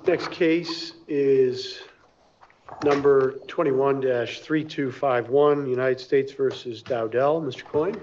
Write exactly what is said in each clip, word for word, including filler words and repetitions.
Next case is number twenty-one dash three two five one, United States versus Dowdell. Mister Coyne.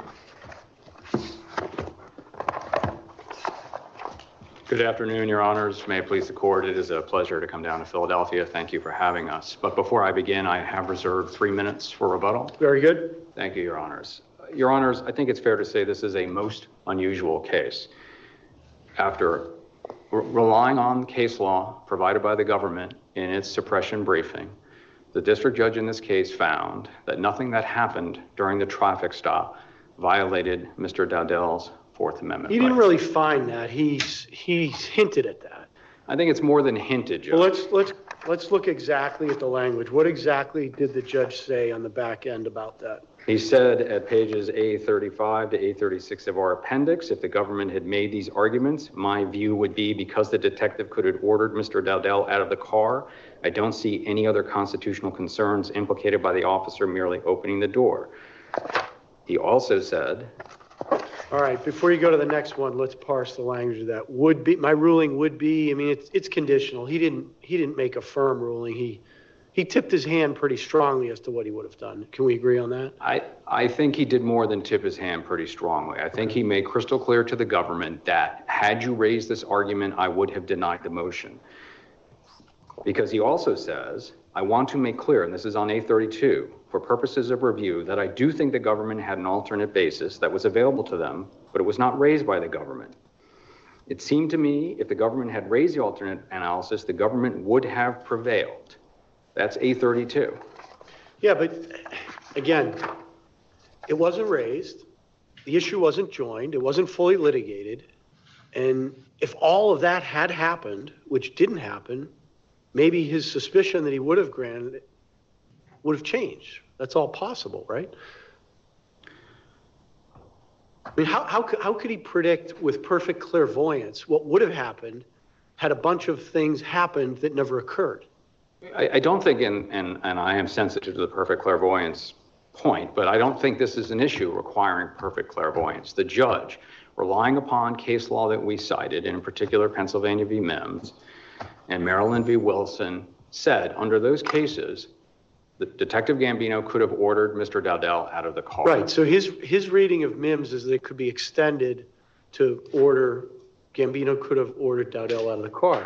Good afternoon, Your Honors. May it please the Court, it is a pleasure to come down to Philadelphia. Thank you for having us. But before I begin, I have reserved three minutes for rebuttal. Very good. Thank you, Your Honors. Your Honors, I think it's fair to say this is a most unusual case. After re- relying on case law provided by the government in its suppression briefing, the district judge in this case found that nothing that happened during the traffic stop violated Mister Dowdell's Fourth Amendment. He didn't rights. really find that. He's he's hinted at that. I think it's more than hinted, Judge. Well, let's let's let's look exactly at the language. What exactly did the judge say on the back end about that? He said at pages A thirty-five to A thirty-six of our appendix, if the government had made these arguments, my view would be because the detective could have ordered Mister Dowdell out of the car, I don't see any other constitutional concerns implicated by the officer merely opening the door. He also said, all right, before you go to the next one, let's parse the language of that. Would be, my ruling would be, I mean, it's it's conditional. He didn't he didn't make a firm ruling. He he tipped his hand pretty strongly as to what he would have done. Can we agree on that? I, I think he did more than tip his hand pretty strongly. I think he made crystal clear to the government that had you raised this argument, I would have denied the motion. Because he also says, I want to make clear, and this is on A thirty-two, for purposes of review, that I do think the government had an alternate basis that was available to them, but it was not raised by the government. It seemed to me if the government had raised the alternate analysis, the government would have prevailed. That's A thirty-two. Yeah, but again, it wasn't raised. The issue wasn't joined. It wasn't fully litigated. And if all of that had happened, which didn't happen, maybe his suspicion that he would have granted it would have changed. That's all possible, right? I mean, how, how, how could he predict with perfect clairvoyance what would have happened had a bunch of things happened that never occurred? I, I don't think, in, and, and I am sensitive to the perfect clairvoyance point, but I don't think this is an issue requiring perfect clairvoyance. The judge, relying upon case law that we cited, in particular Pennsylvania v. Mims and Maryland v. Wilson, said under those cases, the Detective Gambino could have ordered Mister Dowdell out of the car. Right, so his, his reading of Mims is that it could be extended to order, Gambino could have ordered Dowdell out of the car.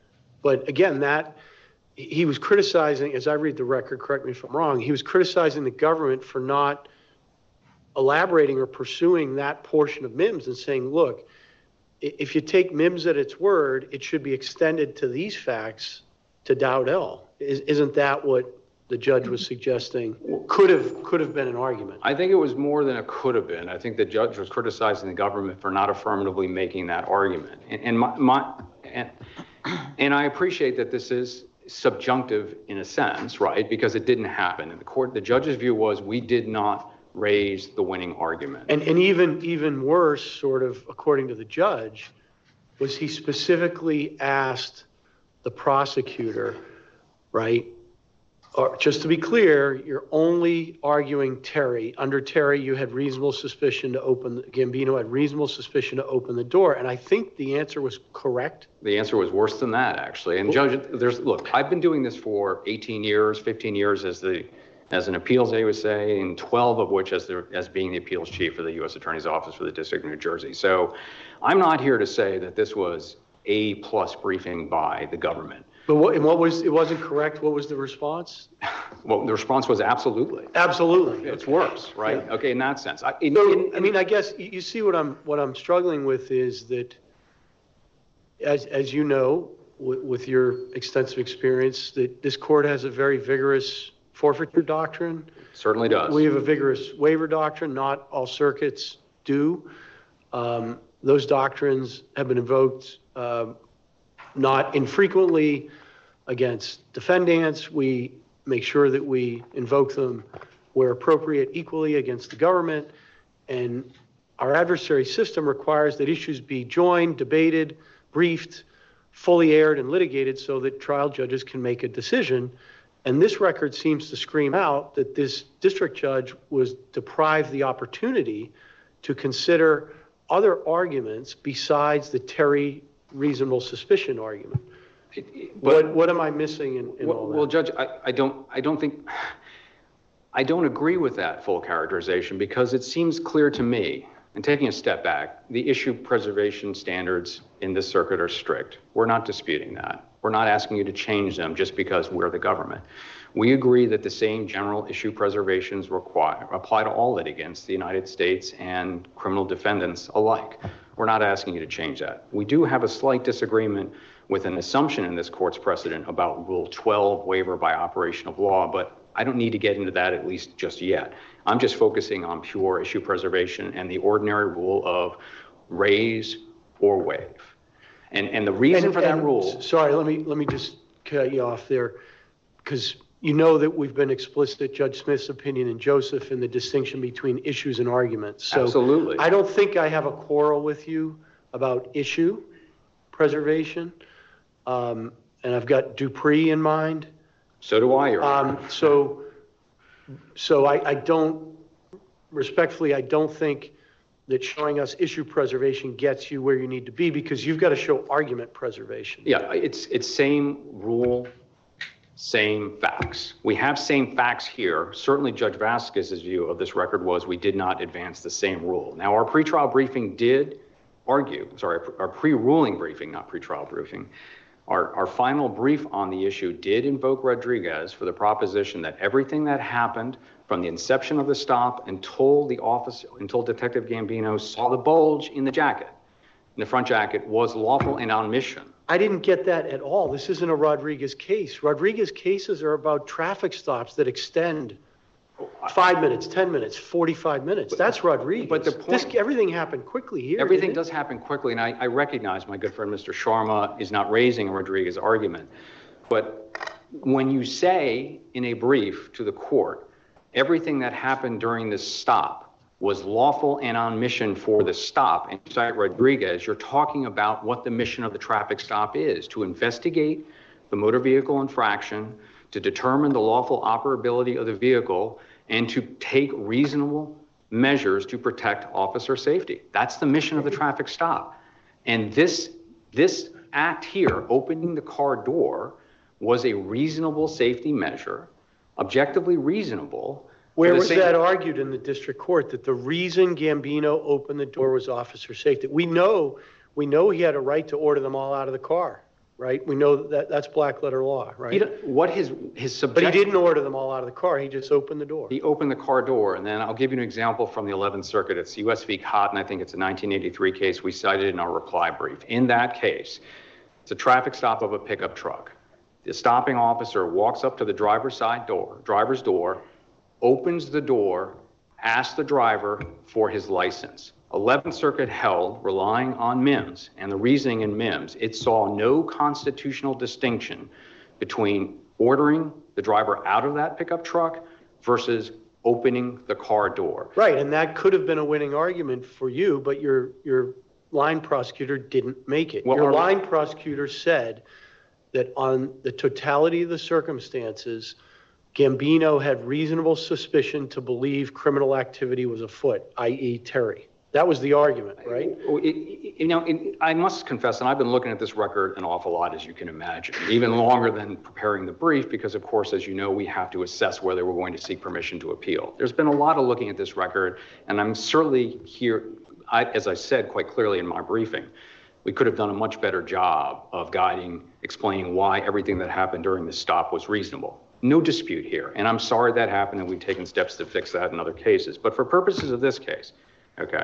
But again, that, he was criticizing, as I read the record, correct me if I'm wrong, he was criticizing the government for not elaborating or pursuing that portion of Mims and saying, look, if you take Mims at its word, it should be extended to these facts to Dowdell. Is, isn't that what the judge was suggesting could have could have been an argument? I think it was more than it could have been. I think the judge was criticizing the government for not affirmatively making that argument. And, and my, my and, and I appreciate that this is subjunctive in a sense, right? Because it didn't happen. And the court, the judge's view was we did not raise the winning argument. And and even even worse, sort of according to the judge, was he specifically asked the prosecutor, right? Or just to be clear, you're only arguing Terry. Under Terry, you had reasonable suspicion to open, Gambino had reasonable suspicion to open the door. And I think the answer was correct. The answer was worse than that, actually. And Judge, there's, look, I've been doing this for eighteen years, fifteen years as the, as an appeals, they would say, and twelve of which as the, as being the appeals chief for the U S Attorney's Office for the District of New Jersey. So I'm not here to say that this was a plus briefing by the government. But what, and what was, it wasn't correct? What was the response? Well, the response was absolutely. Absolutely. It's worse, right? Yeah. Okay, in that sense. I, in, so, in, in, I mean, I guess you see what I'm, what I'm struggling with is that, as, as you know, w- with your extensive experience, that this court has a very vigorous forfeiture doctrine. Certainly does. We have a vigorous waiver doctrine. Not all circuits do. Um, those doctrines have been invoked uh, not infrequently against defendants. We make sure that we invoke them where appropriate equally against the government. And our adversary system requires that issues be joined, debated, briefed, fully aired, and litigated so that trial judges can make a decision. And this record seems to scream out that this district judge was deprived the opportunity to consider other arguments besides the Terry reasonable suspicion argument. It- it- What, But, what am I missing in, in all well, that? Judge, I, I don't, I don't think, I don't agree with that full characterization because it seems clear to me, and taking a step back, the issue preservation standards in this circuit are strict. We're not disputing that. We're not asking you to change them just because we're the government. We agree that the same general issue preservations require, apply to all litigants, the United States and criminal defendants alike. We're not asking you to change that. We do have a slight disagreement with an assumption in this court's precedent about Rule twelve, waiver by operation of law, but I don't need to get into that, at least just yet. I'm just focusing on pure issue preservation and the ordinary rule of raise or waive. And, and the reason And- for that and- rule, Sorry, let me, let me just cut you off there, because you know that we've been explicit, Judge Smith's opinion and Joseph, in the distinction between issues and arguments. So Absolutely. I don't think I have a quarrel with you about issue preservation. Um, and I've got Dupree in mind. so do I, Your Honor. Um, so, so I, I don't, respectfully, I don't think that showing us issue preservation gets you where you need to be, because you've got to show argument preservation. Yeah, it's, it's same rule, same facts. We have same facts here. Certainly Judge Vasquez's view of this record was we did not advance the same rule. Now, our pretrial briefing did argue, sorry, our pre-ruling briefing, not pretrial briefing, Our, our final brief on the issue did invoke Rodriguez for the proposition that everything that happened from the inception of the stop until the office, until Detective Gambino saw the bulge in the jacket, in the front jacket, was lawful and on mission. I didn't get that at all. This isn't a Rodriguez case. Rodriguez cases are about traffic stops that extend five minutes, ten minutes, forty-five minutes. That's Rodriguez. But the point- This, everything happened quickly here. Everything didn't it? does happen quickly, and I, I recognize my good friend Mister Sharma is not raising a Rodriguez argument. But when you say in a brief to the court, everything that happened during this stop was lawful and on mission for the stop, and you cite Rodriguez, you're talking about what the mission of the traffic stop is, to investigate the motor vehicle infraction, to determine the lawful operability of the vehicle, and to take reasonable measures to protect officer safety. That's the mission of the traffic stop. And this, this act here, opening the car door, was a reasonable safety measure, objectively reasonable. Where for the was same- that argued in the district court, that the reason Gambino opened the door was officer safety? We know, we know he had a right to order them all out of the car, right? We know that that's black letter law, He right? don't- What his, his But he subject. didn't order them all out of the car. He just opened the door. He opened the car door, and then I'll give you an example from the eleventh Circuit. It's U S v. Cotton. I think it's a nineteen eighty-three case we cited in our reply brief. In that case, it's a traffic stop of a pickup truck. The stopping officer walks up to the driver's side door, driver's door, opens the door, asks the driver for his license. eleventh Circuit held, relying on MIMS and the reasoning in MIMS, it saw no constitutional distinction between ordering the driver out of that pickup truck versus opening the car door. Right, and that could have been a winning argument for you, but your, your line prosecutor didn't make it. Well, Your our- line prosecutor said that on the totality of the circumstances, Gambino had reasonable suspicion to believe criminal activity was afoot, that is. Terry. That was the argument, right? It- it- You know, it- I must confess, and I've been looking at this record an awful lot, as you can imagine, even longer than preparing the brief, because of course, as you know, we have to assess whether we're going to seek permission to appeal. There's been a lot of looking at this record, and I'm certainly here, I, as I said quite clearly in my briefing, we could have done a much better job of guiding, explaining why everything that happened during the stop was reasonable. No dispute here, and I'm sorry that happened, and we've taken steps to fix that in other cases. But for purposes of this case, okay,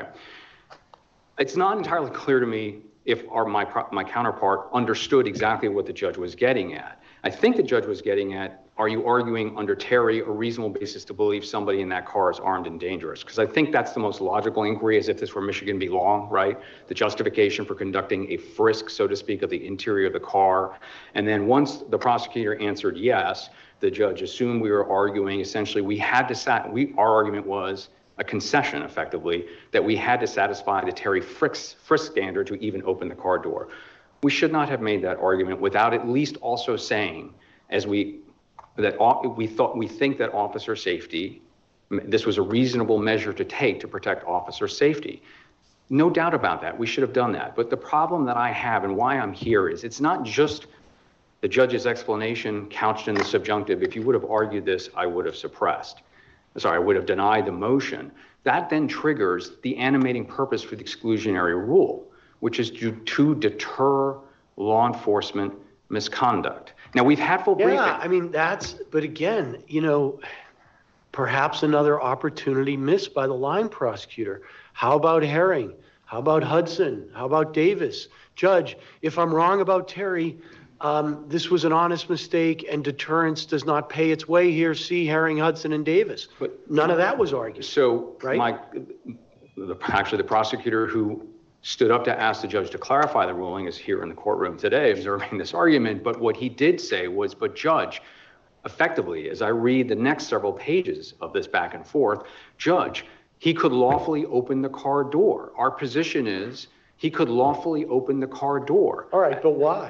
it's not entirely clear to me if our, my, my counterpart understood exactly what the judge was getting at. I think the judge was getting at, are you arguing under Terry a reasonable basis to believe somebody in that car is armed and dangerous? Because I think that's the most logical inquiry, as if this were Michigan v. Long, right? The justification for conducting a frisk, so to speak, of the interior of the car. And then once the prosecutor answered yes, the judge assumed we were arguing, essentially, we had to, sat, we, our argument was a concession, effectively, that we had to satisfy the Terry frisk, frisk standard to even open the car door. We should not have made that argument without at least also saying, as we, that we thought, we think that officer safety, this was a reasonable measure to take to protect officer safety. No doubt about that. We should have done that. But the problem that I have and why I'm here is it's not just The judge's explanation couched in the subjunctive, if you would have argued this, I would have suppressed. Sorry, I would have denied the motion. That then triggers the animating purpose for the exclusionary rule, which is to, to deter law enforcement misconduct. Now, we've had full briefing. Yeah, I mean, that's, but again, you know, perhaps another opportunity missed by the line prosecutor. How about Herring? How about Hudson? How about Davis? Judge, if I'm wrong about Terry, um, this was an honest mistake and deterrence does not pay its way here. See Herring, Hudson, and Davis. But none of that was argued. So, right? Mike, the, actually the prosecutor who stood up to ask the judge to clarify the ruling is here in the courtroom today observing this argument. But what he did say was, but Judge, effectively, as I read the next several pages of this back and forth, Judge, he could lawfully open the car door. Our position is he could lawfully open the car door. All right, but why?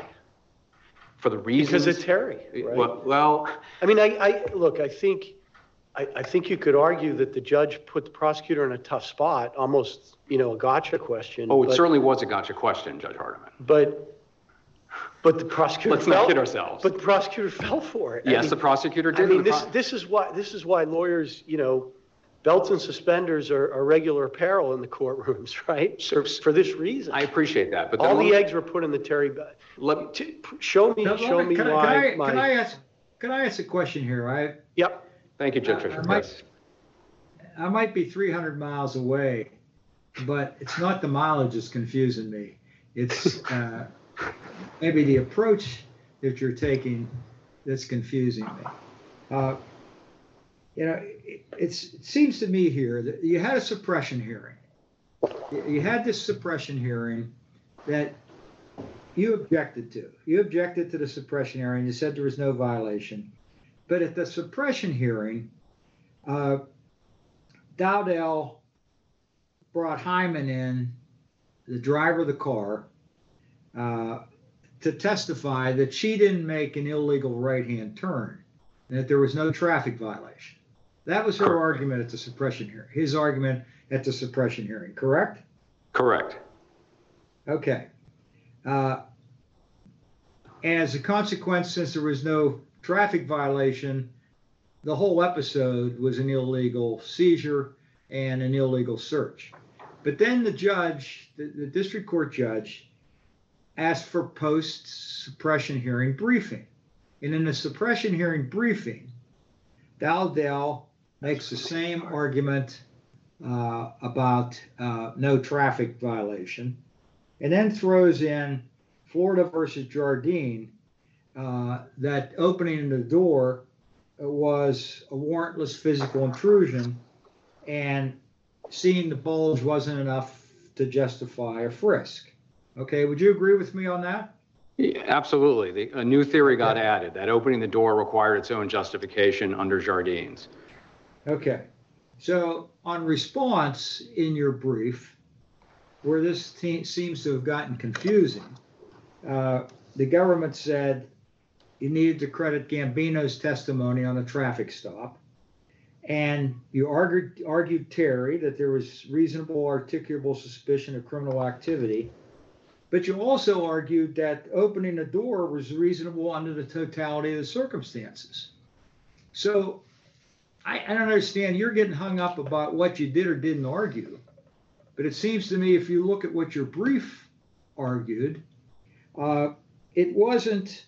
For the reasons. Because of Terry, right? Well, well I mean, I, I look, I think, I, I think you could argue that the judge put the prosecutor in a tough spot, almost, you know, a gotcha question. Oh, it but, certainly was a gotcha question, Judge Hardiman. But, but the prosecutor Let's fell, not kid ourselves. But the prosecutor fell for it. Yes, I mean, the prosecutor did. I mean, this, this is why, this is why lawyers, you know, belts and suspenders are, are regular apparel in the courtrooms, right? For, for this reason. I appreciate that. But all the me, eggs were put in the Terry bag. Let me show me, no, show me, me can why. I, can, I, my, can I ask? Can I ask a question here? I. Yep. Thank you, Judge Fischer. I might, I might be three hundred miles away, but it's not the mileage that's confusing me. It's uh, maybe the approach that you're taking that's confusing me. Uh, you know, it, it's, it seems to me here that you had a suppression hearing. You had this suppression hearing that you objected to. You objected to the suppression hearing. You said there was no violation. But at the suppression hearing, uh, Dowdell brought Hyman in, the driver of the car, uh, to testify that she didn't make an illegal right-hand turn and that there was no traffic violation. That was her correct. Argument at the suppression hearing, his argument at the suppression hearing, correct? Correct. Okay. Uh, and as a consequence, since there was no traffic violation, the whole episode was an illegal seizure and an illegal search. But then the judge, the, the district court judge, asked for post-suppression hearing briefing. And in the suppression hearing briefing, Dowdell makes the same argument uh, about uh, no traffic violation, and then throws in Florida versus Jardine, uh, that opening the door was a warrantless physical intrusion, and seeing the bulge wasn't enough to justify a frisk. Okay, would you agree with me on that? Yeah, absolutely. The, a new theory got okay. added, that opening the door required its own justification under Jardines. Okay, so on response in your brief, where this te- seems to have gotten confusing, uh, the government said you needed to credit Gambino's testimony on a traffic stop, and you argued, argued Terry that there was reasonable articulable suspicion of criminal activity, but you also argued that opening the door was reasonable under the totality of the circumstances. So I, I don't understand. You're getting hung up about what you did or didn't argue, but it seems to me if you look at what your brief argued, uh, it wasn't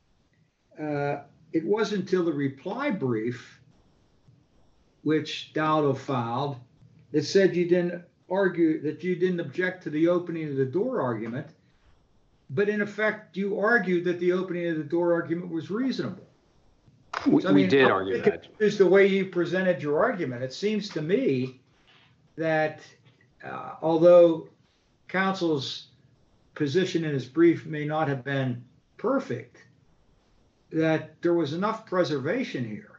uh, it wasn't until the reply brief, which Dowdell filed, that said you didn't argue, that you didn't object to the opening of the door argument, but in effect you argued that the opening of the door argument was reasonable. We, so, I mean, we did argue that. Is the way you presented your argument. It seems to me that uh, although counsel's position in his brief may not have been perfect, that there was enough preservation here.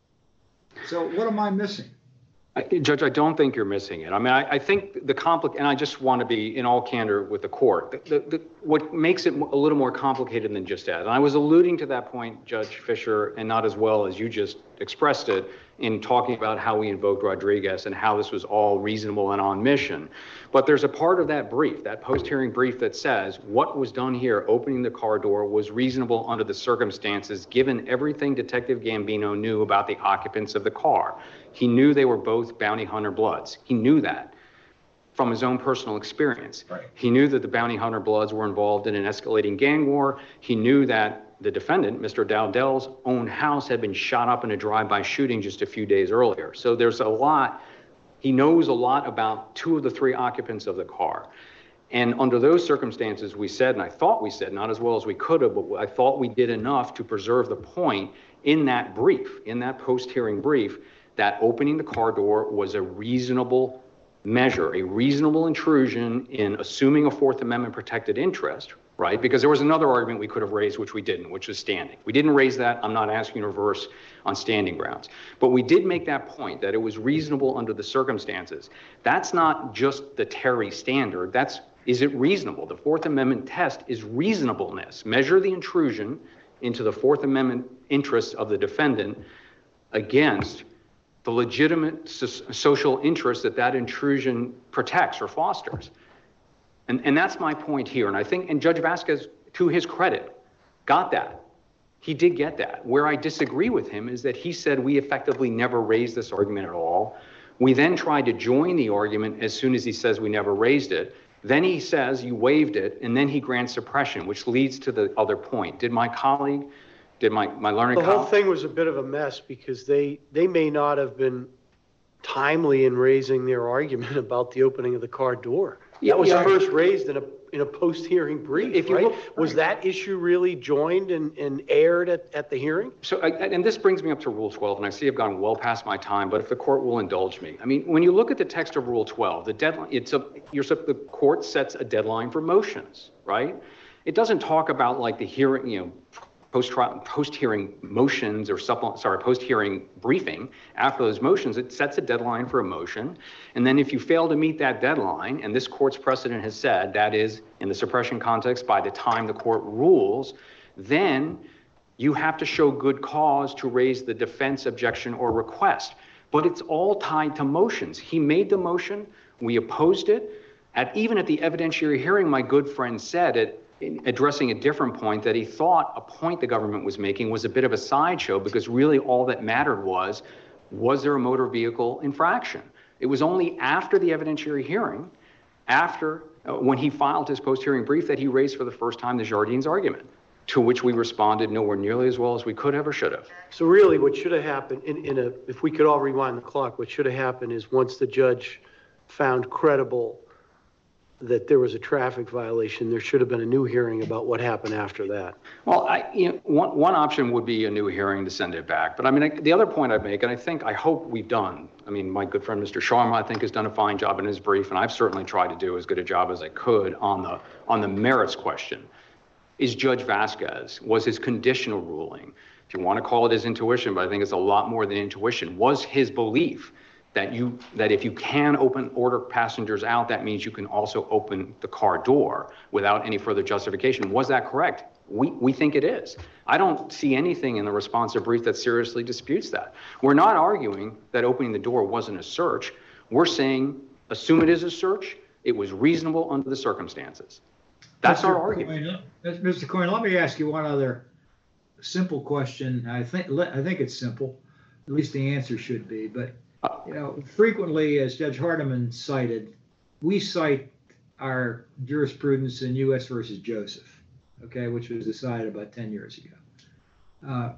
So what am I missing? I, Judge, I don't think you're missing it. I mean, I, I think the compli- and I just want to be in all candor with the court. The, the, the, what makes it a little more complicated than just that, and I was alluding to that point, Judge Fischer, and not as well as you just expressed it in talking about how we invoked Rodriguez and how this was all reasonable and on mission. But there's a part of that brief, that post-hearing brief, that says what was done here, opening the car door, was reasonable under the circumstances, given everything Detective Gambino knew about the occupants of the car. He knew they were both bounty hunter bloods. He knew that from his own personal experience. Right. He knew that the bounty hunter bloods were involved in an escalating gang war. He knew that the defendant, Mister Dowdell's own house, had been shot up in a drive-by shooting just a few days earlier. So there's a lot, he knows a lot about two of the three occupants of the car. And under those circumstances, we said, and I thought we said, not as well as we could have, but I thought we did enough to preserve the point in that brief, in that post-hearing brief, that opening the car door was a reasonable measure, a reasonable intrusion in assuming a Fourth Amendment protected interest, right? Because there was another argument we could have raised, which we didn't, which was standing. We didn't raise that. I'm not asking you to reverse on standing grounds. But we did make that point, that it was reasonable under the circumstances. That's not just the Terry standard. That's, is it reasonable? The Fourth Amendment test is reasonableness. Measure the intrusion into the Fourth Amendment interests of the defendant against the legitimate so- social interest that that intrusion protects or fosters. And, and that's my point here. And I think, and Judge Vasquez, to his credit, got that. He did get that. Where I disagree with him is that he said we effectively never raised this argument at all. We then tried to join the argument as soon as he says we never raised it. Then he says you waived it, and then he grants suppression, which leads to the other point. Did my colleague, did my, my learned The whole colleague... thing was a bit of a mess because they, they may not have been timely in raising their argument about the opening of the car door. Yeah, That was yeah. first raised in a, in a post-hearing brief, If you right? look- Was that issue really joined and, and aired at, at the hearing? So, I- and this brings me up to Rule twelve, and I see I've gone well past my time, but if the court will indulge me. I mean, when you look at the text of Rule twelve, the deadline, it's a, you're, the court sets a deadline for motions, right? It doesn't talk about like the hearing, you know, post-trial, post-hearing motions or supplement, sorry, post-hearing briefing. After those motions, it sets a deadline for a motion. And then if you fail to meet that deadline, and this court's precedent has said that is in the suppression context by the time the court rules, then you have to show good cause to raise the defense objection or request. But it's all tied to motions. He made the motion, we opposed it. At, even at the evidentiary hearing, my good friend said it, in addressing a different point, that he thought a point the government was making was a bit of a sideshow because really all that mattered was, was there a motor vehicle infraction? It was only after the evidentiary hearing, after, uh, when he filed his post-hearing brief, that he raised for the first time the Jardines argument, to which we responded nowhere nearly as well as we could have or should have. So really what should have happened in, in a, if we could all rewind the clock, what should have happened is once the judge found credible that there was a traffic violation, there should have been a new hearing about what happened after that. Well, I, you know, one, one option would be a new hearing to send it back. But I mean, I, the other point I'd make, and I think, I hope we've done, I mean, my good friend, Mister Sharma, I think has done a fine job in his brief, and I've certainly tried to do as good a job as I could on the, on the merits question, is Judge Vasquez, was his conditional ruling, if you want to call it his intuition, but I think it's a lot more than intuition, was his belief that you, that if you can open order passengers out, that means you can also open the car door without any further justification. Was that correct? We, we think it is. I don't see anything in the responsive brief that seriously disputes that. We're not arguing that opening the door wasn't a search. We're saying, assume it is a search, it was reasonable under the circumstances. That's Mister our argument. Coyne, Mister Coyne, let me ask you one other simple question. I think, I think it's simple, at least the answer should be, but you know, frequently, as Judge Hardiman cited, we cite our jurisprudence in U S versus Joseph, okay, which was decided about ten years ago. Uh,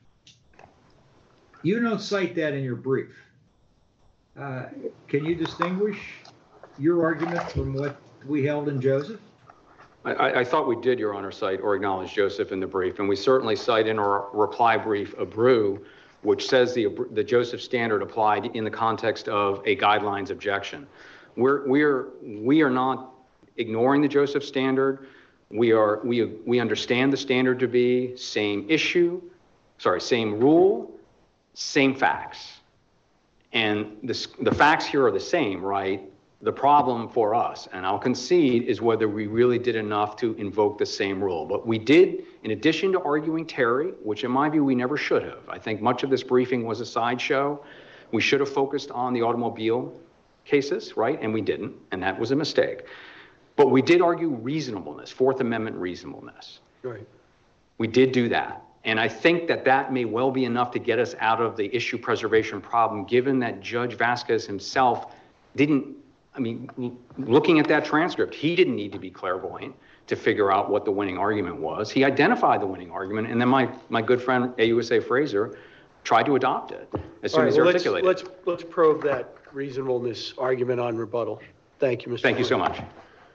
you don't cite that in your brief. Uh, can you distinguish your argument from what we held in Joseph? I, I thought we did, Your Honor, cite or acknowledge Joseph in the brief, and we certainly cite in our reply brief Abreu, which says the, the Joseph standard applied in the context of a guidelines objection. We're, we're, we are not ignoring the Joseph standard. We are, we, we understand the standard to be same issue, sorry, same rule, same facts. And the, the facts here are the same, right? The problem for us, and I'll concede, is whether we really did enough to invoke the same rule. But we did, in addition to arguing Terry, which in my view we never should have. I think much of this briefing was a sideshow. We should have focused on the automobile cases, right? And we didn't, and that was a mistake. But we did argue reasonableness, Fourth Amendment reasonableness. Right. We did do that. And I think that that may well be enough to get us out of the issue preservation problem, given that Judge Vasquez himself didn't, I mean, looking at that transcript, he didn't need to be clairvoyant to figure out what the winning argument was. He identified the winning argument, and then my, my good friend A U S A Fraser tried to adopt it as soon All right, as he well, let's, articulated let's, it. let's probe that reasonableness argument on rebuttal. Thank you, Mister Thank you so Horn. much.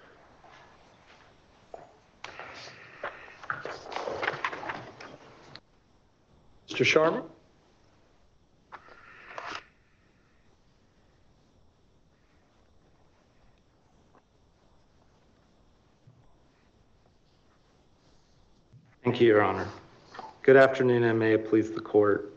Mister Sharma? Thank you, Your Honor. Good afternoon, and may it please the court.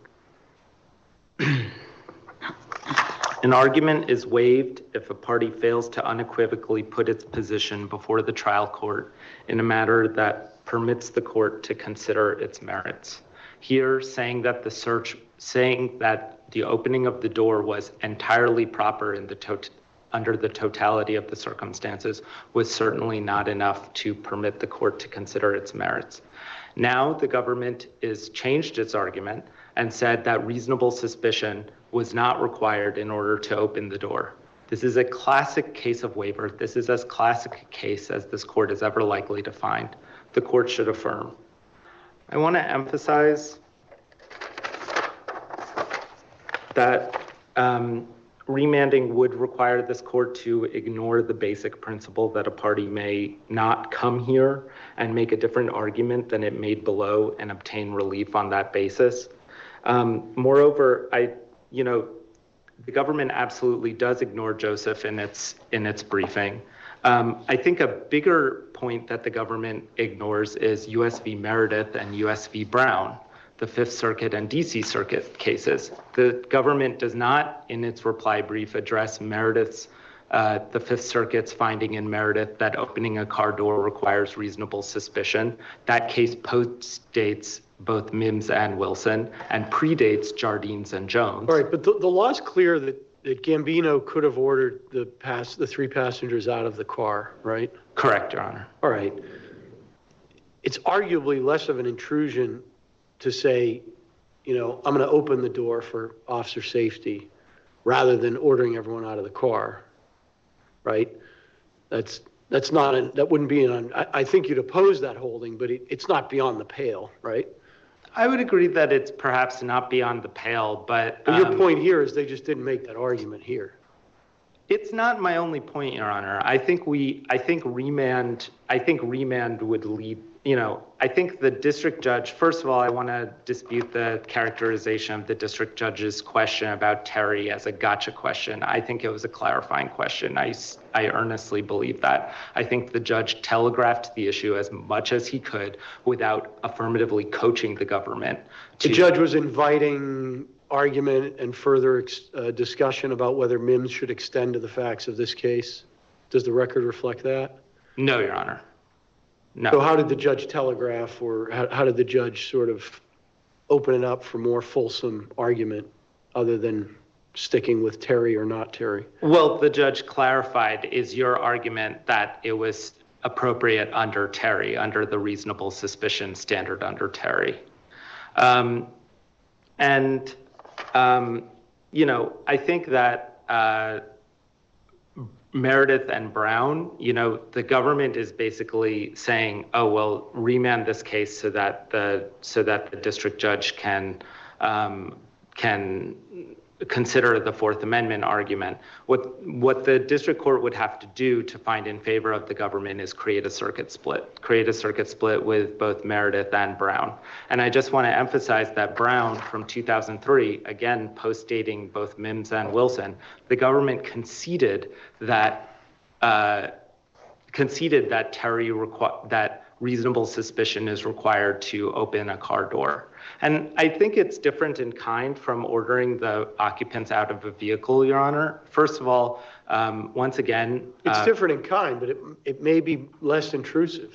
An argument is waived if a party fails to unequivocally put its position before the trial court in a matter that permits the court to consider its merits. Here, saying that the search, saying that the opening of the door was entirely proper in the tot- under the totality of the circumstances was certainly not enough to permit the court to consider its merits. Now the government has changed its argument and said that reasonable suspicion was not required in order to open the door. This is a classic case of waiver. This is as classic a case as this court is ever likely to find. The court should affirm. I want to emphasize that um, remanding would require this court to ignore the basic principle that a party may not come here and make a different argument than it made below and obtain relief on that basis. Um, moreover, I, you know, the government absolutely does ignore Joseph in its in its briefing. Um, I think a bigger point that the government ignores is U S v. Meredith and U S v. Brown, the Fifth Circuit and D C Circuit cases. The government does not, in its reply brief, address Meredith's, uh, the Fifth Circuit's finding in Meredith that opening a car door requires reasonable suspicion. That case postdates both Mims and Wilson and predates Jardines and Jones. All right, but the, the law's clear that, that Gambino could have ordered the pass, the three passengers out of the car, right? Correct, Your Honor. All right. It's arguably less of an intrusion to say, you know, I'm going to open the door for officer safety rather than ordering everyone out of the car, right? That's that's not, an, that wouldn't be an, I, I think you'd oppose that holding, but it, it's not beyond the pale, right? I would agree that it's perhaps not beyond the pale, but... But your um, point here is they just didn't make that argument here. It's not my only point, Your Honor. I think we, I think remand, I think remand would lead, you know, I think the district judge, first of all, I want to dispute the characterization of the district judge's question about Terry as a gotcha question. I think it was a clarifying question. I, I earnestly believe that. I think the judge telegraphed the issue as much as he could without affirmatively coaching the government. The to- judge was inviting argument and further ex- uh, discussion about whether Mims should extend to the facts of this case. Does the record reflect that? No, Your Honor. No. So how did the judge telegraph, or how, how did the judge sort of open it up for more fulsome argument other than sticking with Terry or not Terry? Well, the judge clarified, is your argument that it was appropriate under Terry, under the reasonable suspicion standard under Terry? Um, and, um, you know, I think that uh, Meredith and Brown, you know, the government is basically saying, oh, well, remand this case so that the so that the district judge can um, can consider the Fourth Amendment argument. What what the district court would have to do to find in favor of the government is create a circuit split, create a circuit split with both Meredith and Brown. And I just want to emphasize that Brown from two thousand three, again, post-dating both Mims and Wilson, the government conceded that uh, conceded that Terry requ- that reasonable suspicion is required to open a car door. And I think it's different in kind from ordering the occupants out of a vehicle, Your Honor. First of all, um, once again, It's uh, different in kind, but it, it may be less intrusive.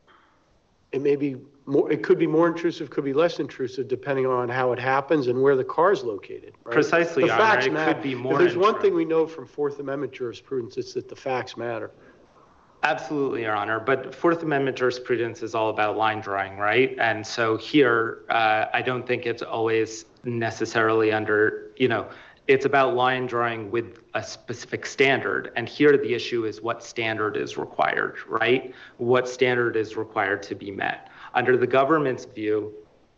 It may be more, it could be more intrusive, could be less intrusive, depending on how it happens and where the car is located, right? Precisely, The Your Honor. facts It matter. could be more If there's one intrusive. thing we know from Fourth Amendment jurisprudence, it's that the facts matter. Absolutely, Your Honor. But Fourth Amendment jurisprudence is all about line drawing, right? And so here, uh, I don't think it's always necessarily under, you know, it's about line drawing with a specific standard. And here the issue is what standard is required, right? What standard is required to be met. Under the government's view,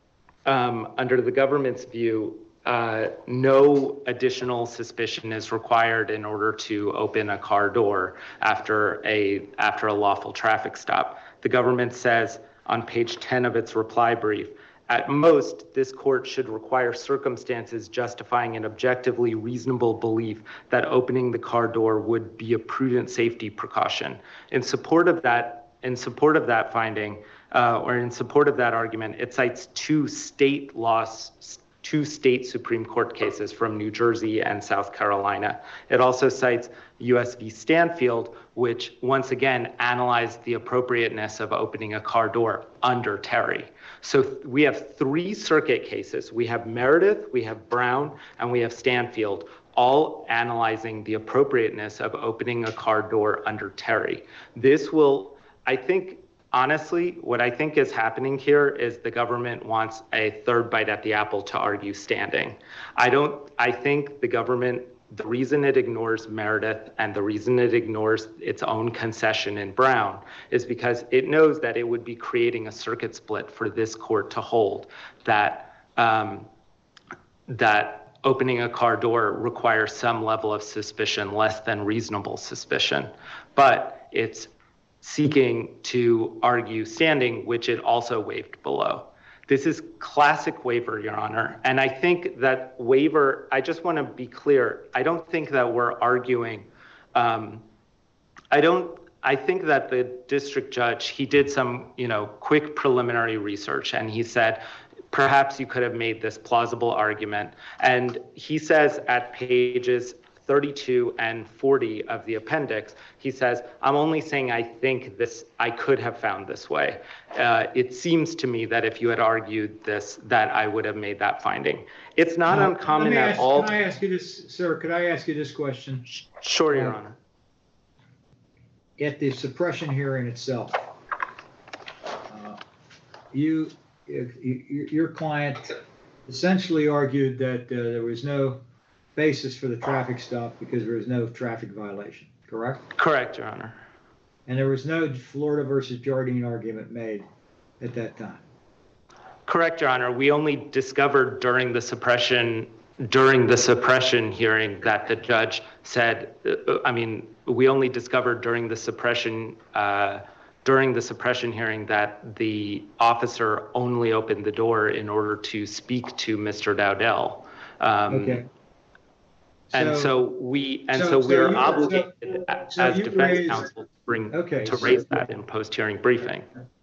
um, under the government's view, Uh, no additional suspicion is required in order to open a car door after a after a lawful traffic stop. The government says on page ten of its reply brief, at most, this court should require circumstances justifying an objectively reasonable belief that opening the car door would be a prudent safety precaution. In support of that, in support of that finding, uh, or in support of that argument, it cites two state laws. two state Supreme Court cases from New Jersey and South Carolina. It also cites U S v. Stanfield, which once again analyzed the appropriateness of opening a car door under Terry. So we have three circuit cases. We have Meredith, we have Brown, and we have Stanfield, all analyzing the appropriateness of opening a car door under Terry. This will, I think, honestly, what I think is happening here is the government wants a third bite at the apple to argue standing. I don't, I think the government, the reason it ignores Meredith and the reason it ignores its own concession in Brown is because it knows that it would be creating a circuit split for this court to hold that, um, that opening a car door requires some level of suspicion, less than reasonable suspicion. But it's seeking to argue standing, which it also waived below. This is classic waiver, Your Honor. And I think that waiver, I just want to be clear, I don't think that we're arguing, um, I don't, I think that the district judge, he did some, you know, quick preliminary research and he said, perhaps you could have made this plausible argument. And he says at pages thirty-two and forty of the appendix, he says, I'm only saying I think this, I could have found this way. Uh, it seems to me that if you had argued this, that I would have made that finding. It's not Uh, uncommon let me at ask, all. Can I ask you this, sir, could I ask you this question? Sure, Your Uh, Honor. At the suppression hearing itself, uh, you, you- you- your client essentially argued that uh, there was no basis for the traffic stop because there was no traffic violation, correct? Correct, Your Honor. And there was no Florida versus Jardine argument made at that time. Correct, Your Honor. We only discovered during the suppression during the suppression hearing that the judge said, uh, I mean, we only discovered during the suppression uh, during the suppression hearing that the officer only opened the door in order to speak to Mister Dowdell. Um, Okay. And So- so we and so- so so we are you- obligated so- so as you defense raised- counsel to bring Okay, to so- raise that in post-hearing briefing.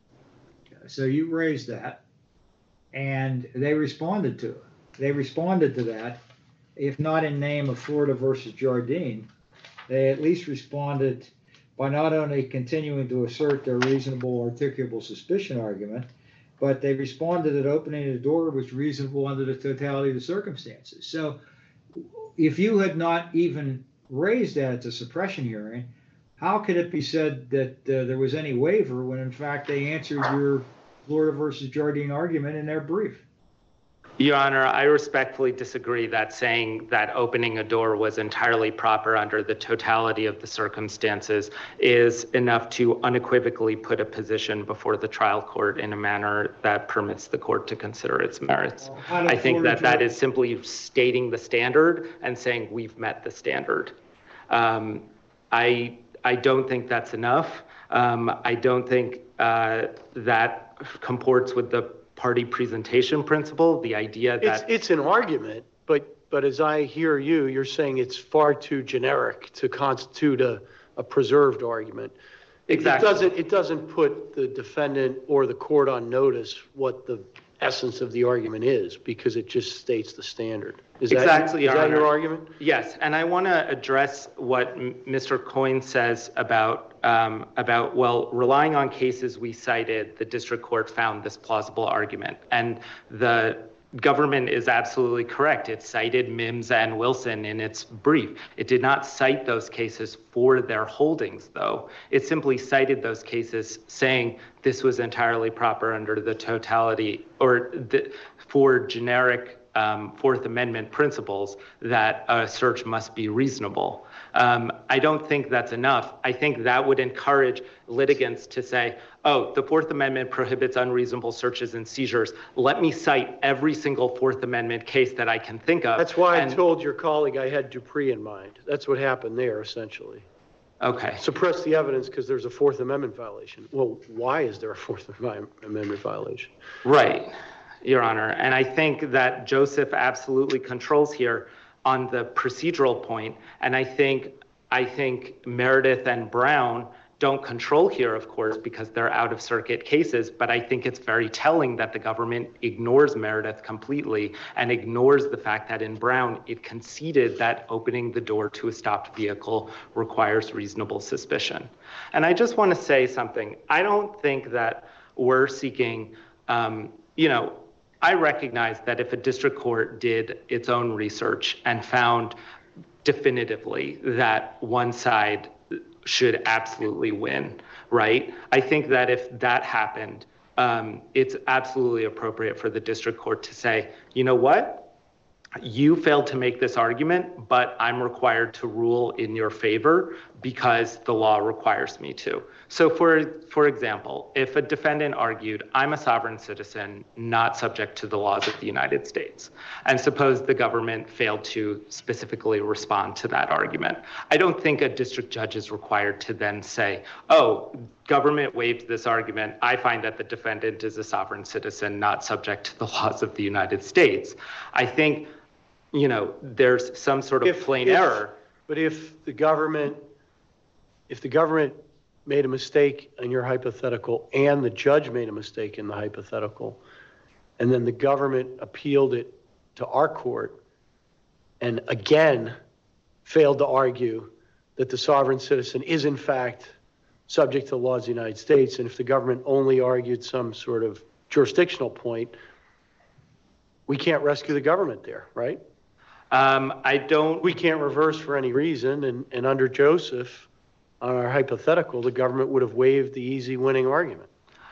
So you raised that, and they responded to it. They responded to that, if not in name of Florida versus Jardine, they at least responded by not only continuing to assert their reasonable articulable suspicion argument, but they responded that opening the door was reasonable under the totality of the circumstances. So if you had not even raised that at the suppression hearing, how could it be said that uh, there was any waiver when in fact they answered your Florida versus Jardine argument in their brief? Your Honor, I respectfully disagree that saying that opening a door was entirely proper under the totality of the circumstances is enough to unequivocally put a position before the trial court in a manner that permits the court to consider its merits. How did I think Florida that that Jar- is simply stating the standard and saying we've met the standard. Um, I, I don't think that's enough. Um, I don't think uh, that comports with the party presentation principle, the idea It's, that it's an argument, but, but as I hear you, you're saying it's far too generic to constitute a, a preserved argument. It- Exactly. It doesn't, it doesn't put the defendant or the court on notice what the essence of the argument is, because it just states the standard. Is that, Exactly, is Your that your Honor. argument? Yes, and I want to address what M- Mister Coyne says about, um, about, well, relying on cases we cited, the district court found this plausible argument. And the government is absolutely correct. It cited Mims and Wilson in its brief. It did not cite those cases for their holdings, though. It simply cited those cases saying this was entirely proper under the totality, or the, for generic um, Fourth Amendment principles that a search must be reasonable. Um, I don't think that's enough. I think that would encourage litigants to say, oh, the Fourth Amendment prohibits unreasonable searches and seizures. Let me cite every single Fourth Amendment case that I can think of. That's why and, I told your colleague I had Dupree in mind. That's what happened there, essentially. Okay. Suppress the evidence because there's a Fourth Amendment violation. Well, why is there a Fourth Amendment violation? Right, Your Honor. And I think that Joseph absolutely controls here on the procedural point. And I think, I think Meredith and Brown don't control here, of course, because they're out of circuit cases. But I think it's very telling that the government ignores Meredith completely and ignores the fact that in Brown, it conceded that opening the door to a stopped vehicle requires reasonable suspicion. And I just want to say something. I don't think that we're seeking, um, you know, I recognize that if a district court did its own research and found definitively that one side should absolutely win, right? I think that if that happened, um, it's absolutely appropriate for the district court to say, you know what? You failed to make this argument, but I'm required to rule in your favor because the law requires me to. So for, for example, if a defendant argued, I'm a sovereign citizen, not subject to the laws of the United States, and suppose the government failed to specifically respond to that argument, I don't think a district judge is required to then say, oh, government waived this argument. I find that the defendant is a sovereign citizen, not subject to the laws of the United States. I think, you know, there's some sort of If- plain if- error. But if the government, if the government made a mistake in your hypothetical and the judge made a mistake in the hypothetical, and then the government appealed it to our court and again failed to argue that the sovereign citizen is in fact subject to the laws of the United States, and if the government only argued some sort of jurisdictional point, we can't rescue the government there, right? Um, I don't. We can't reverse for any reason, and, and under Joseph, on our hypothetical, the government would have waived the easy winning argument.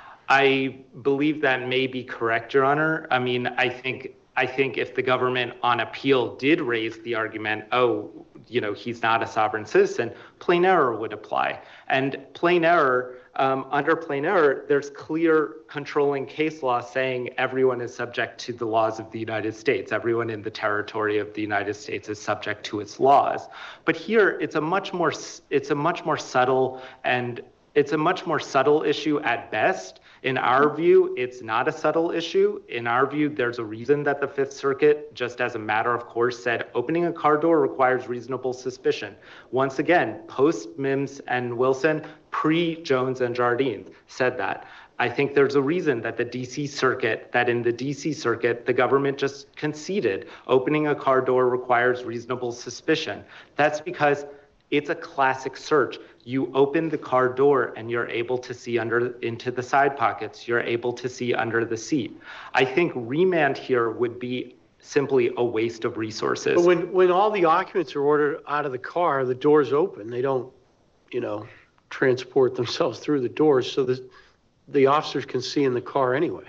I believe that may be correct, Your Honor. I mean, I think I think if the government on appeal did raise the argument, oh, you know, he's not a sovereign citizen, plain error would apply. And plain error, um, under plain error, there's clear controlling case law saying everyone is subject to the laws of the United States. Everyone in the territory of the United States is subject to its laws. But here, it's a much more it's a much more subtle and it's a much more subtle issue at best. In our view, it's not a subtle issue. In our view, there's a reason that the Fifth Circuit, just as a matter of course, said opening a car door requires reasonable suspicion. Once again, post Mims and Wilson, pre-Jones and Jardine said that. I think there's a reason that the D C Circuit, that in the D C Circuit, the government just conceded opening a car door requires reasonable suspicion. That's because it's a classic search. You open the car door and you're able to see under into the side pockets. You're able to see under the seat. I think remand here would be simply a waste of resources. But when, when all the occupants are ordered out of the car, the door's open. They don't, you know, transport themselves through the doors so that the officers can see in the car anyway.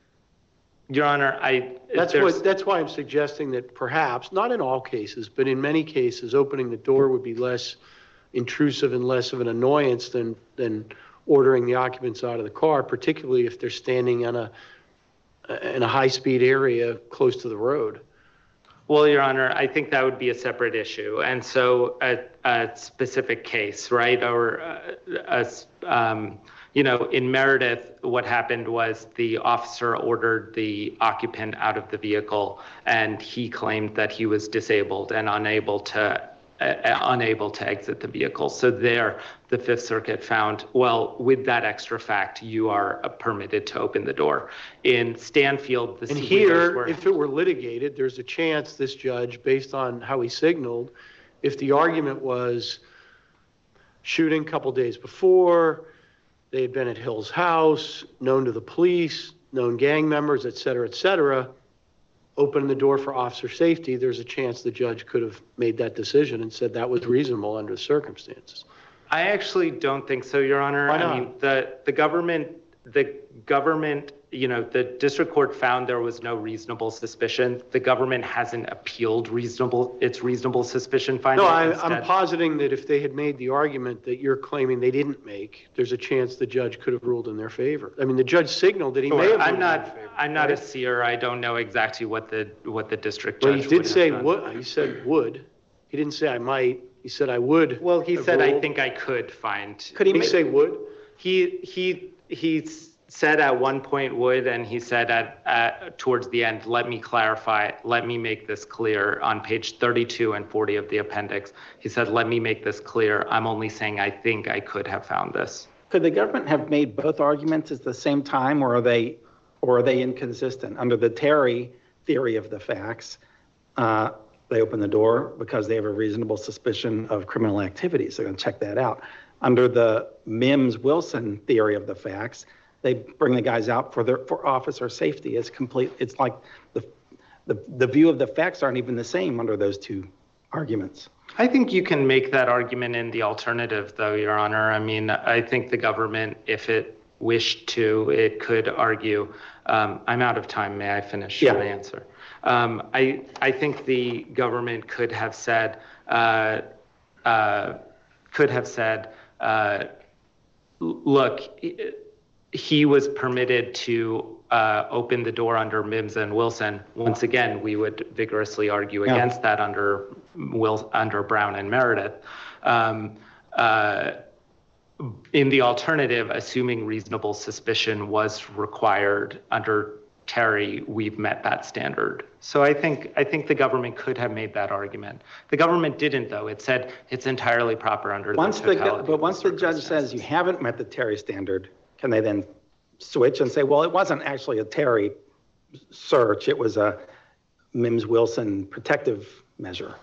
Your Honor, I That's there's- what, that's why I'm suggesting that perhaps, not in all cases, but in many cases, opening the door would be less intrusive and less of an annoyance than, than ordering the occupants out of the car, particularly if they're standing on a, in a high-speed area close to the road. Well, Your Honor, I think that would be a separate issue. And so a, a specific case, right, or a, a, um, you know, in Meredith, what happened was the officer ordered the occupant out of the vehicle, and he claimed that he was disabled and unable to uh, unable to exit the vehicle. So there, the Fifth Circuit found, well, with that extra fact, you are uh, permitted to open the door. In Stanfield, the And windows here, were- if it were litigated, there's a chance this judge, based on how he signaled, if the argument was shooting a couple days before, they had been at Hill's house, known to the police, known gang members, et cetera, et cetera, open the door for officer safety, there's a chance the judge could have made that decision and said that was reasonable under the circumstances. I actually don't think so, Your Honor. Why not? I mean, the, the government, the government, you know, the district court found there was no reasonable suspicion. The government hasn't appealed reasonable, its reasonable suspicion finding. No, I, I'm Instead- positing that if they had made the argument that you're claiming they didn't make, there's a chance the judge could have ruled in their favor. I mean, the judge signaled that he may Sure. have I'm ruled in their not, favor. I'm not a right? seer. I don't know exactly what the, what the district Well, judge he would did have say done. would, he said would. He didn't say I might, he said I would. Well, he have said, I ruled. think I could find. Could he Did he make, say would? He, he, he said at one point would, and he said at, at, towards the end, let me clarify, let me make this clear on page thirty-two and forty of the appendix. He said, let me make this clear. I'm only saying I think I could have found this. could the government have made both arguments at the same time, or are they, or are they inconsistent? Under the Terry theory of the facts, uh, they open the door because they have a reasonable suspicion of criminal activities. They're going to check that out. Under the Mims-Wilson theory of the facts, they bring the guys out for their, for officer safety. It's complete. It's like the, the, the view of the facts aren't even the same under those two arguments. I think you can make that argument in the alternative, though, Your Honor. I mean, I think the government, if it wished to, it could argue. Um, I'm out of time. May I finish Yeah. my answer? Um, I, I think the government could have said, uh, uh, could have said, uh, look, he was permitted to uh, open the door under Mims and Wilson. Once again, we would vigorously argue Yeah. against that under Will, under Brown and Meredith. Um, uh, in the alternative, assuming reasonable suspicion was required under Terry, we've met that standard. So I think I think the government could have made that argument. The government didn't, though. It said it's entirely proper under Once the the, totality but of once the judge says you haven't met the Terry standard, can they then switch and say, well, it wasn't actually a Terry search, it was a Mims-Wilson protective measure?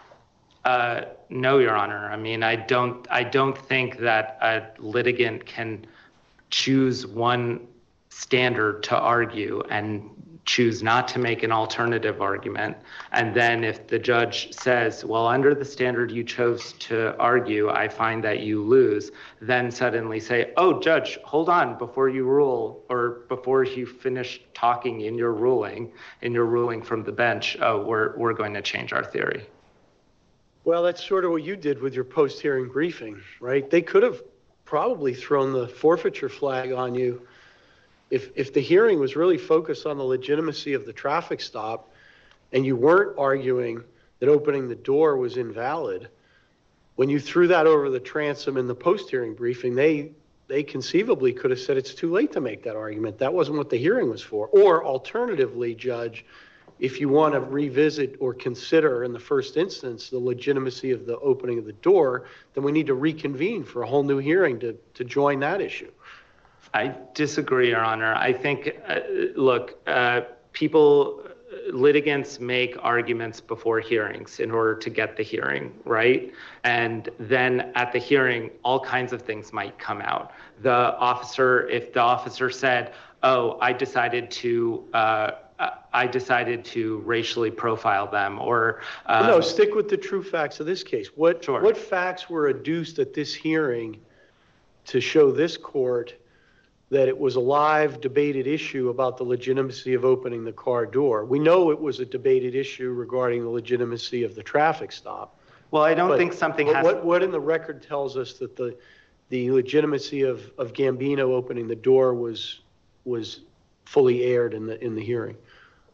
Uh, no, Your Honor. I mean, I don't I don't think that a litigant can choose one standard to argue and choose not to make an alternative argument. And then if the judge says, well, under the standard you chose to argue, I find that you lose, then suddenly say, oh, judge, hold on, before you rule, or before you finish talking in your ruling, in your ruling from the bench, oh, we're, we're going to change our theory. Well, that's sort of what you did with your post-hearing briefing, right? They could have probably thrown the forfeiture flag on you if if the hearing was really focused on the legitimacy of the traffic stop and you weren't arguing that opening the door was invalid. When you threw that over the transom in the post-hearing briefing, they they conceivably could have said it's too late to make that argument. That wasn't what the hearing was for. Or alternatively, Judge, if you want to revisit or consider in the first instance the legitimacy of the opening of the door, then we need to reconvene for a whole new hearing to, to join that issue. I disagree, Your Honor. I think, uh, look, uh, people, litigants make arguments before hearings in order to get the hearing, right? And then at the hearing, all kinds of things might come out. The officer, if the officer said, oh, I decided to, uh, I decided to racially profile them, or um, No, stick with the true facts of this case. What, Sure. what facts were adduced at this hearing to show this court that it was a live debated issue about the legitimacy of opening the car door? We know it was a debated issue regarding the legitimacy of the traffic stop. well, I don't But think something what- has. What, what in the record tells us that the, the legitimacy of, of Gambino opening the door was, was fully aired in the, in the hearing?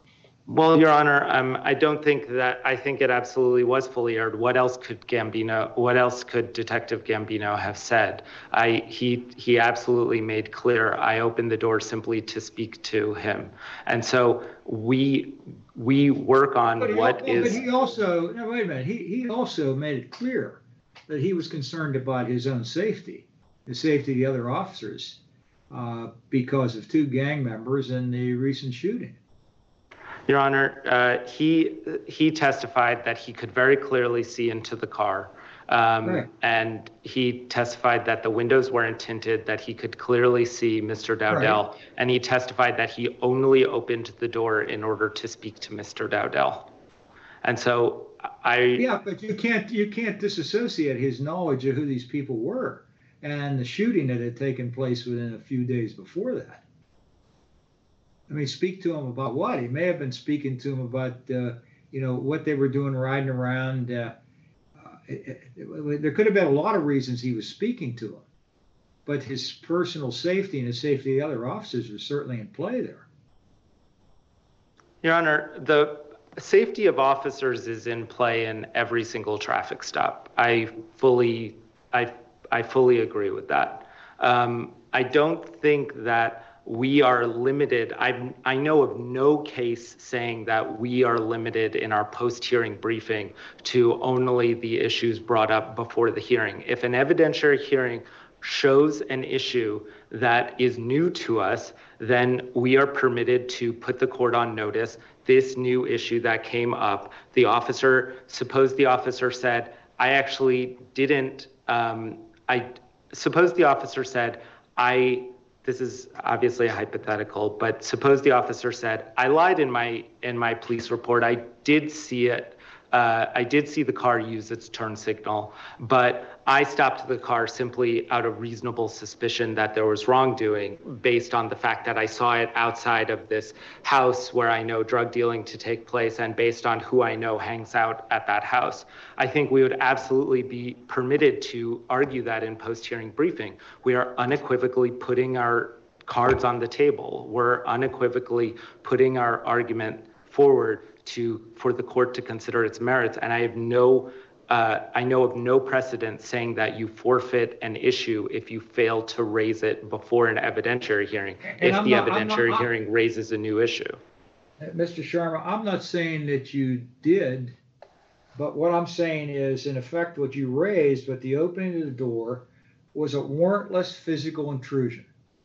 Well, Your Honor, um, I don't think that, I think it absolutely was fully aired. What else could Gambino, what else could Detective Gambino have said? I, he, he absolutely made clear, I opened the door simply to speak to him. And so we, we work on But he, what al- is. but he also, no, wait a minute, he, he also made it clear that he was concerned about his own safety, the safety of the other officers, uh, because of two gang members in the recent shooting. Your Honor, uh, he he testified that he could very clearly see into the car. Um, Right. And he testified that the windows weren't tinted, that he could clearly see Mister Dowdell. Right. And he testified that he only opened the door in order to speak to Mister Dowdell. And so I. Yeah, but you can't, you can't disassociate his knowledge of who these people were and the shooting that had taken place within a few days before that. I mean, speak to him about what? He may have been speaking to him about, uh, you know, what they were doing riding around. Uh, uh, it, it, it, there could have been a lot of reasons he was speaking to him, but his personal safety and the safety of the other officers was certainly in play there. Your Honor, the safety of officers is in play in every single traffic stop. I fully, I, I fully agree with that. Um, I don't think that we are limited. I, I know of no case saying that we are limited in our post-hearing briefing to only the issues brought up before the hearing. If an evidentiary hearing shows an issue that is new to us, then we are permitted to put the court on notice. This new issue that came up, the officer, suppose the officer said, I actually didn't, um, I suppose the officer said, I, this is obviously a hypothetical, but suppose the officer said, I lied in my in my police report. I did see it. Uh, I did see the car use its turn signal, but I stopped the car simply out of reasonable suspicion that there was wrongdoing based on the fact that I saw it outside of this house where I know drug dealing to take place and based on who I know hangs out at that house. I think we would absolutely be permitted to argue that in post-hearing briefing. We are unequivocally putting our cards on the table. We're unequivocally putting our argument forward to for the court to consider its merits. And I have no, uh, I know of no precedent saying that you forfeit an issue if you fail to raise it before an evidentiary hearing, And if I'm the not- I'm evidentiary not- hearing raises a new issue. Mister Sharma, I'm not saying that you did, but what I'm saying is, in effect, what you raised with the opening of the door was a warrantless physical intrusion,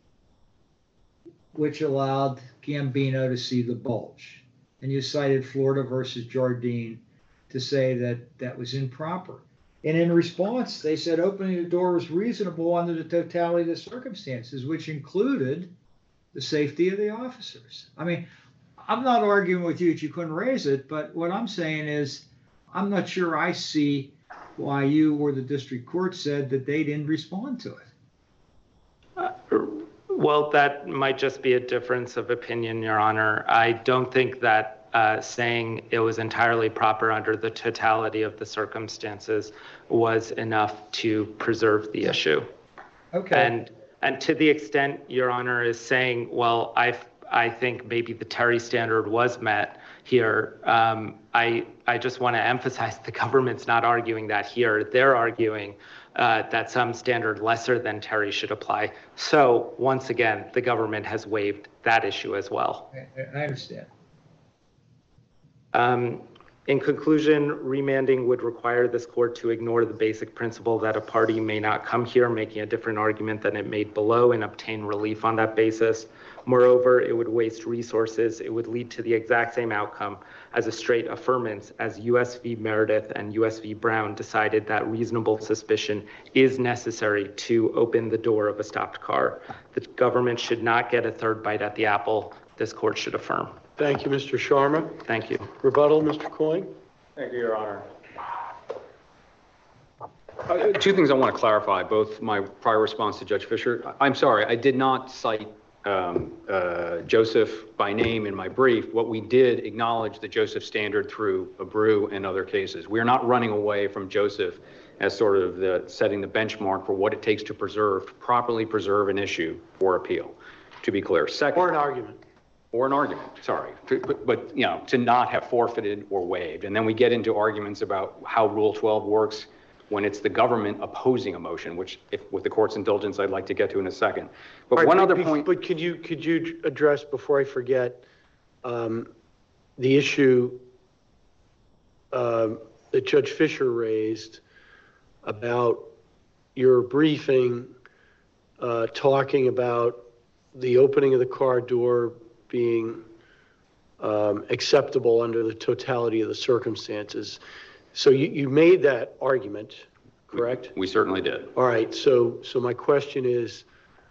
which allowed Gambino to see the bulge. And you cited Florida versus Jardine to say that that was improper. And in response, they said opening the door was reasonable under the totality of the circumstances, which included the safety of the officers. I mean, I'm not arguing with you that you couldn't raise it, but what I'm saying is I'm not sure I see why you or the district court said that they didn't respond to it. Uh, Well, that might just be a difference of opinion, Your Honor. I don't think that uh, saying it was entirely proper under the totality of the circumstances was enough to preserve the issue. Okay. And and to the extent Your Honor is saying, well, I I think maybe the Terry standard was met here. Um, I I just want to emphasize the government's not arguing that here. They're arguing Uh, that some standard lesser than Terry should apply. So once again, the government has waived that issue as well. I, I understand. Um, in conclusion, remanding would require this court to ignore the basic principle that a party may not come here making a different argument than it made below and obtain relief on that basis. Moreover, it would waste resources. It would lead to the exact same outcome as a straight affirmance, as U S v. Meredith and U S v. Brown decided that reasonable suspicion is necessary to open the door of a stopped car. The government should not get a third bite at the apple. This court should affirm. Thank you, Mister Sharma. Thank you. Rebuttal, Mister Coyne? Thank you, Your Honor. Uh, two things I want to clarify, both my prior response to Judge Fisher. I'm sorry, I did not cite um, uh, Joseph by name in my brief. What we did acknowledge the Joseph standard through Abreu and other cases. We are not running away from Joseph as sort of the setting the benchmark for what it takes to preserve, properly preserve an issue for appeal, to be clear. Second, Or an argument. or an argument, sorry, but, but, you know, to not have forfeited or waived. And then we get into arguments about how Rule twelve works when it's the government opposing a motion, which, if with the court's indulgence, I'd like to get to in a second. But All right, one but other be- point. But could you, could you address, before I forget, um, the issue um, that Judge Fisher raised about your briefing, uh, talking about the opening of the car door being um, acceptable under the totality of the circumstances. So you, you made that argument, correct? We certainly did. All right, so, so my question is,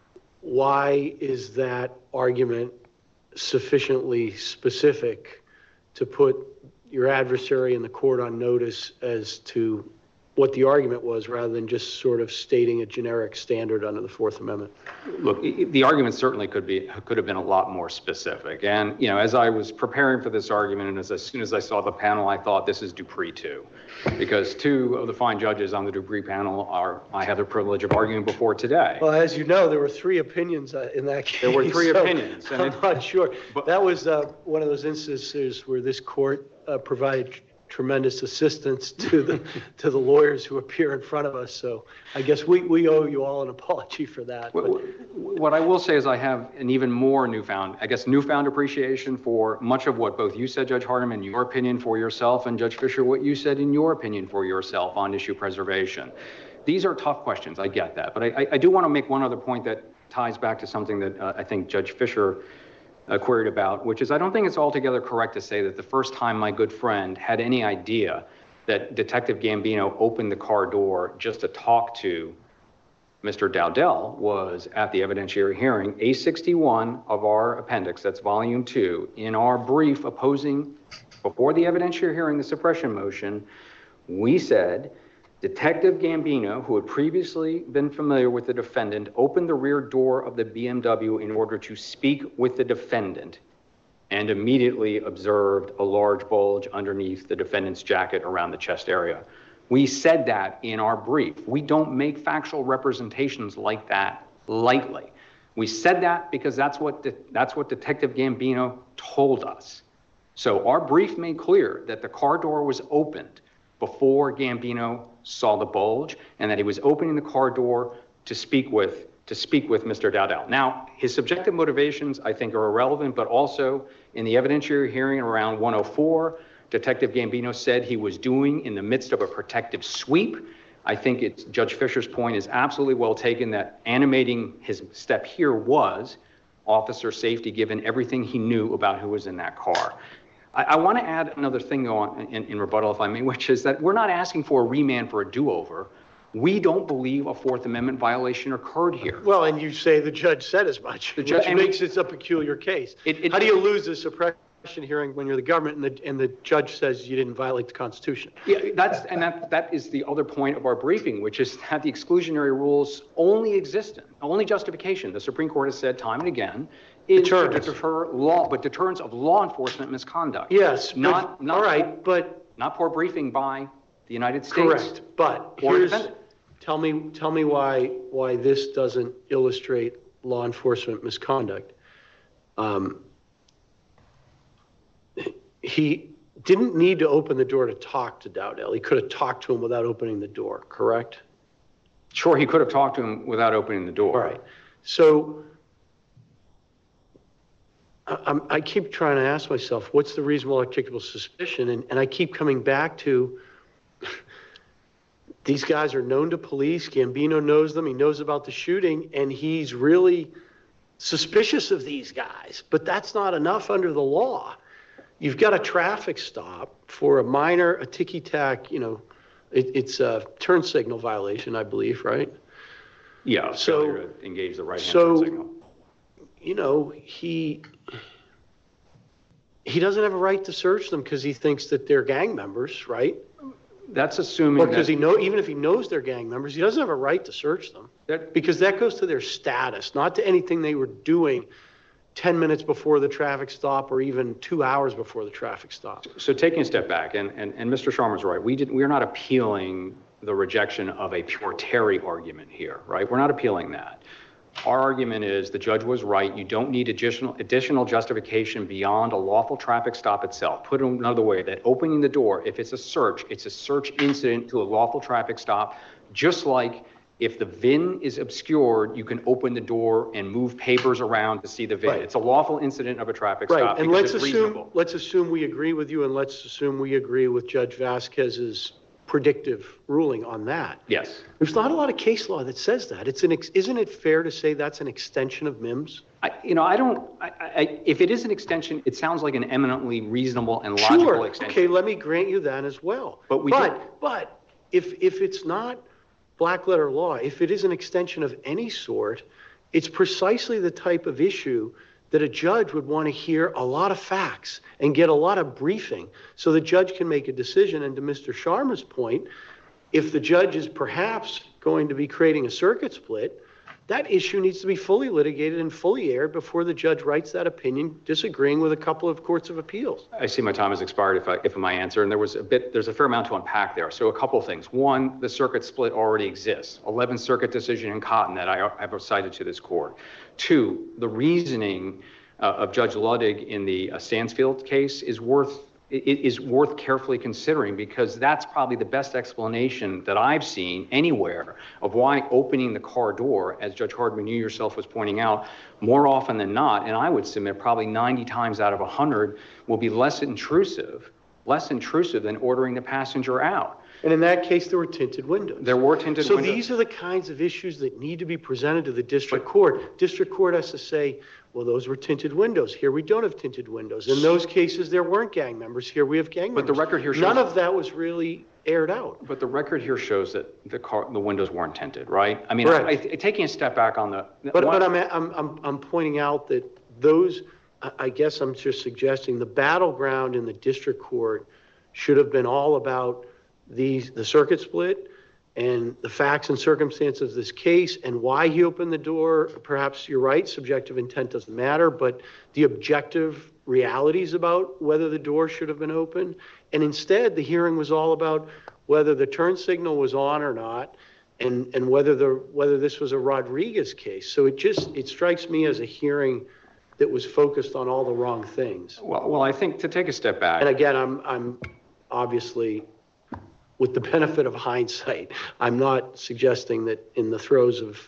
why is that argument sufficiently specific to put your adversary in the court on notice as to what the argument was, rather than just sort of stating a generic standard under the Fourth Amendment? Look, i- the argument certainly could be, could have been a lot more specific. And, you know, as I was preparing for this argument, and as, as soon as I saw the panel, I thought this is Dupree too. Because two of the fine judges on the Dupree panel are, I have the privilege of arguing before today. Well, as you know, there were three opinions uh, in that case. There were three so opinions, and I'm it- not sure. but- That was uh, one of those instances where this court uh, provided tremendous assistance to the to the lawyers who appear in front of us. So I guess we, we owe you all an apology for that. What, But, what I will say is I have an even more newfound, I guess, newfound appreciation for much of what both you said, Judge Hardiman, your opinion for yourself, and Judge Fisher, what you said in your opinion for yourself on issue preservation. These are tough questions, I get that. But I, I do want to make one other point that ties back to something that uh, I think Judge Fisher uh, queried about, which is I don't think it's altogether correct to say that the first time my good friend had any idea that Detective Gambino opened the car door just to talk to Mister Dowdell was at the evidentiary hearing, A sixty-one of our appendix, that's volume two, in our brief opposing, before the evidentiary hearing, the suppression motion, we said, Detective Gambino, who had previously been familiar with the defendant, opened the rear door of the B M W in order to speak with the defendant and immediately observed a large bulge underneath the defendant's jacket around the chest area. We said that in our brief. We don't make factual representations like that lightly. We said that because that's what, de- that's what Detective Gambino told us. So our brief made clear that the car door was opened before Gambino saw the bulge, and that he was opening the car door to speak with to speak with Mister Dowdell. Now, his subjective motivations, I think, are irrelevant, but also in the evidentiary hearing around one oh four, Detective Gambino said he was doing in the midst of a protective sweep. I think it's Judge Fisher's point is absolutely well taken that animating his step here was officer safety, given everything he knew about who was in that car. I, I want to add another thing though on, in, in rebuttal, if I may, which is that we're not asking for a remand for a do-over. We don't believe a Fourth Amendment violation occurred here. well, and you say the judge said as much, The which judge- and- makes it a peculiar case. It- it- How do you lose a suppression hearing when you're the government and the, and the judge says you didn't violate the Constitution? Yeah, that's, and that, that is the other point of our briefing, which is that the exclusionary rules only exist, only justification, the Supreme Court has said time and again, is to Deterrence. deter law, but deterrence of law enforcement misconduct. Yes, but- Not, not. all right, but Not poor briefing by the United States. correct. But Or here's, defendant. tell me, tell me why, why this doesn't illustrate law enforcement misconduct. Um, he didn't need to open the door to talk to Dowdell. He could have talked to him without opening the door, correct? Sure, he could have talked to him without opening the door. All right. So I, I'm, I keep trying to ask myself, what's the reasonable articulable suspicion? And, and I keep coming back to these guys are known to police. Gambino knows them. He knows about the shooting, and he's really suspicious of these guys. But that's not enough under the law. You've got a traffic stop for a minor, a ticky-tack, you know, it, it's a turn signal violation, I believe, right? Yeah, So- failure to engage the right-hand so- turn signal. You know, he he doesn't have a right to search them because he thinks that they're gang members, right? That's assuming Because that, he know, even if he knows they're gang members, he doesn't have a right to search them that, because that goes to their status, not to anything they were doing ten minutes before the traffic stop or even two hours before the traffic stop. so taking a step back, and, and, and Mister Sharma's right, we did, we're not appealing the rejection of a pure Terry argument here, right? We're not appealing that. Our argument is the judge was right. You don't need additional additional justification beyond a lawful traffic stop itself. Put it another way, that opening the door, if it's a search, it's a search incident to a lawful traffic stop, just like if the V I N is obscured, you can open the door and move papers around to see the V I N. Right. It's a lawful incident of a traffic Right, stop and because let's it's assume, reasonable. let's assume we agree with you, and let's assume we agree with Judge Vasquez's predictive ruling on that. Yes. There's not a lot of case law that says that. It's an, ex- isn't it fair to say that's an extension of MIMS? I, you know, I don't, I, I, if it is an extension, it sounds like an eminently reasonable and logical Sure, extension. okay, let me grant you that as well. But we But, but if, if it's not black letter law, if it is an extension of any sort, it's precisely the type of issue that a judge would want to hear a lot of facts and get a lot of briefing so the judge can make a decision. And to Mister Sharma's point, if the judge is perhaps going to be creating a circuit split, that issue needs to be fully litigated and fully aired before the judge writes that opinion, disagreeing with a couple of courts of appeals. I see my time has expired if I, if my answer, and there was a bit, there's a fair amount to unpack there. So a couple of things. One, the circuit split already exists. eleventh Circuit decision in Cotton that I have cited to this court. Two, the reasoning uh, of Judge Ludwig in the uh, Stansfield case is worth it is worth carefully considering, because that's probably the best explanation that I've seen anywhere of why opening the car door, as Judge Hardman, you yourself was pointing out, more often than not, and I would submit probably ninety times out of one hundred, will be less intrusive, less intrusive than ordering the passenger out. And in that case, there were tinted windows. There were tinted So windows. these are the kinds of issues that need to be presented to the district court. District court has to say, well, those were tinted windows. Here we don't have tinted windows. In those cases, there weren't gang members. Here we have gang members. But the record here shows- None of that was really aired out. But the record here shows that the car, the windows weren't tinted, right? I mean, Correct. I, I, taking a step back on the. But, one- but I'm, I'm, I'm, I'm pointing out that those, I- I guess I'm just suggesting the battleground in the district court should have been all about these, the circuit split and the facts and circumstances of this case and why he opened the door. Perhaps you're right, subjective intent doesn't matter, but the objective realities about whether the door should have been opened. And instead, the hearing was all about whether the turn signal was on or not, and, and whether the whether this was a Rodriguez case. So it just, it strikes me as a hearing that was focused on all the wrong things. Well, well, I think to take a step back. And again, I'm, I'm obviously, with the benefit of hindsight, I'm not suggesting that in the throes of,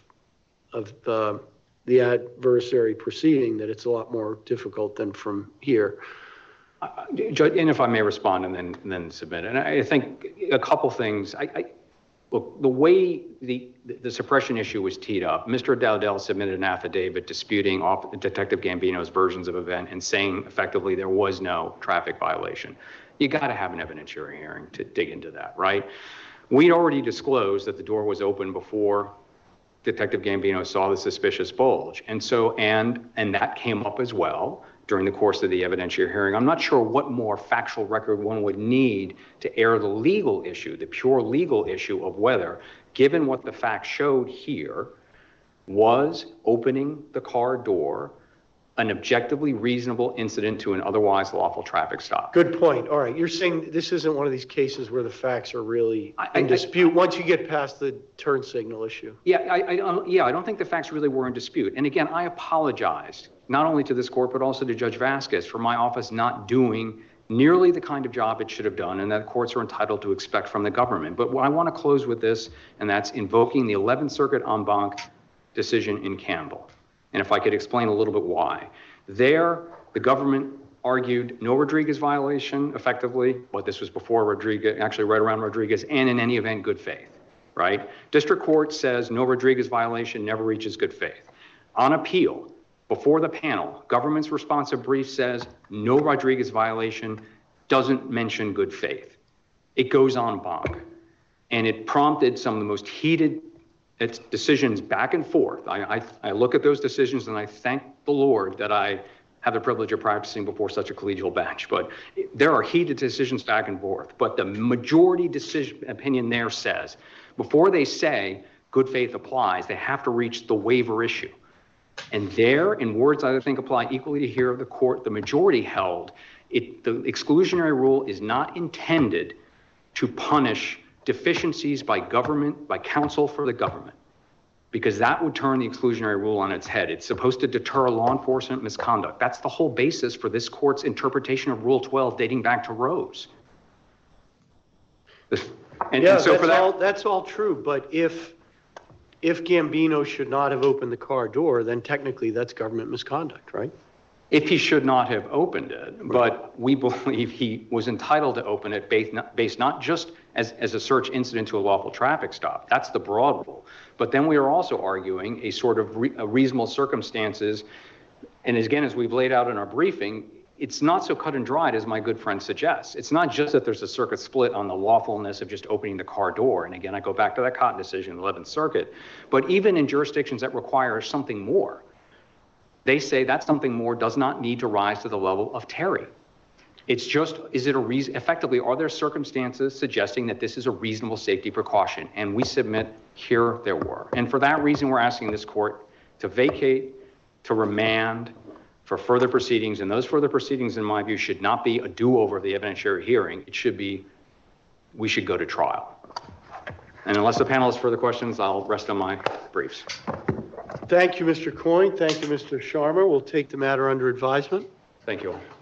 of uh, the adversary proceeding that it's a lot more difficult than from here. Uh, Judge, and if I may respond and then, and then submit. And I think a couple things. I, I look, the way the, the suppression issue was teed up, Mister Dowdell submitted an affidavit disputing off Detective Gambino's versions of event and saying effectively there was no traffic violation. You got to have an evidentiary hearing to dig into that, right? We'd already disclosed that the door was open before Detective Gambino saw the suspicious bulge. And so, and, and that came up as well during the course of the evidentiary hearing. I'm not sure what more factual record one would need to air the legal issue, the pure legal issue of whether, given what the facts showed here, was opening the car door an objectively reasonable incident to an otherwise lawful traffic stop. Good point. All right. You're saying this isn't one of these cases where the facts are really I- I- in dispute once you get past the turn signal issue. Yeah, I, I, um, yeah, I don't think the facts really were in dispute. And again, I apologize, not only to this court, but also to Judge Vasquez for my office not doing nearly the kind of job it should have done and that courts are entitled to expect from the government. But I want to close with this, and that's invoking the eleventh Circuit en banc decision in Campbell. And if I could explain a little bit why. There, the government argued no Rodriguez violation effectively, but this was before Rodriguez, actually right around Rodriguez, and in any event, good faith, right? District court says no Rodriguez violation never reaches good faith. On appeal, before the panel, government's responsive brief says no Rodriguez violation, doesn't mention good faith. It goes en banc. And it prompted some of the most heated It's decisions back and forth. I, I, I look at those decisions and I thank the Lord that I have the privilege of practicing before such a collegial bench. But there are heated decisions back and forth. But the majority decision opinion there says, before they say good faith applies, they have to reach the waiver issue. And there, in words I think apply equally to here of the court, the majority held it, the exclusionary rule is not intended to punish deficiencies by government, by counsel for the government. because that would turn the exclusionary rule on its head. It's supposed to deter law enforcement misconduct. That's the whole basis for this court's interpretation of Rule twelve dating back to Rose. This- And, Yeah, and so for that's all, that, that's all true, but if, if Gambino should not have opened the car door, then technically that's government misconduct, right? if he should not have opened it, but we believe he was entitled to open it based not, based not just as, as a search incident to a lawful traffic stop. That's the broad rule. But then we are also arguing a sort of re, a reasonable circumstances. And again, as we've laid out in our briefing, it's not so cut and dried as my good friend suggests. It's not just that there's a circuit split on the lawfulness of just opening the car door. And again, I go back to that Cotton decision in the eleventh Circuit. But even in jurisdictions that require something more, they say that something more does not need to rise to the level of Terry. It's just, is it a reason, effectively, are there circumstances suggesting that this is a reasonable safety precaution? And we submit here there were. And for that reason, we're asking this court to vacate, to remand for further proceedings. And those further proceedings, in my view, should not be a do-over of the evidentiary hearing. It should be, we should go to trial. And unless the panel has further questions, I'll rest on my briefs. Thank you, Mister Coyne. Thank you, Mister Sharma. We'll take the matter under advisement. Thank you all.